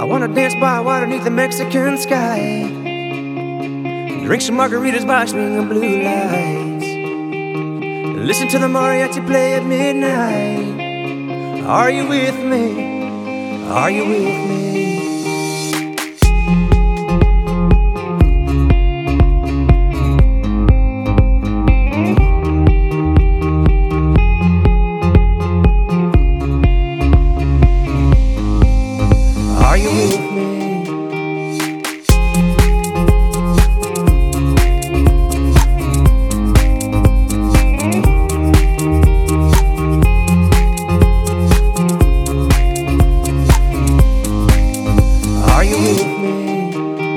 I wanna dance by water beneath the Mexican sky, drink some margaritas by swinging blue lights, listen to the mariachi play at midnight. Are you with me? Are you with me? Are you with me? Are you with me?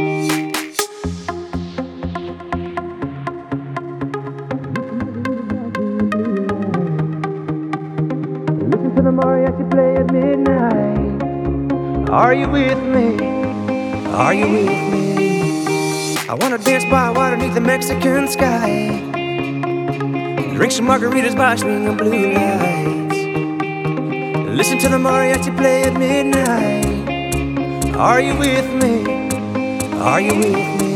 Listen to the mariachi play at midnight. Are you with me? Are you with me? I wanna dance by water beneath the Mexican sky, drink some margaritas by swinging blue lights, listen to the mariachi play at midnight. Are you with me? Are you with me?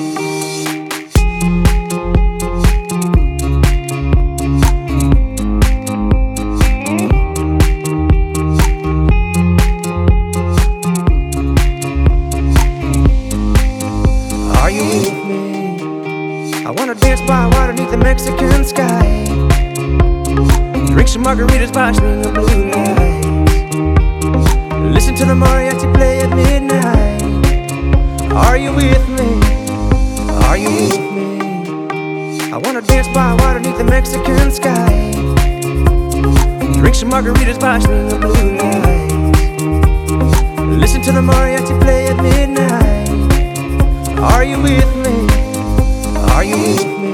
Are you with me? I wanna dance by water beneath the Mexican sky, drink some margaritas by swinging blue lights, listen to the mariachi play at midnight. Are you with me? Are you with me? I wanna dance by water beneath the Mexican sky, drink some margaritas by swinging blue lights, listen to the mariachi play at midnight. Are you with me? Are you with me?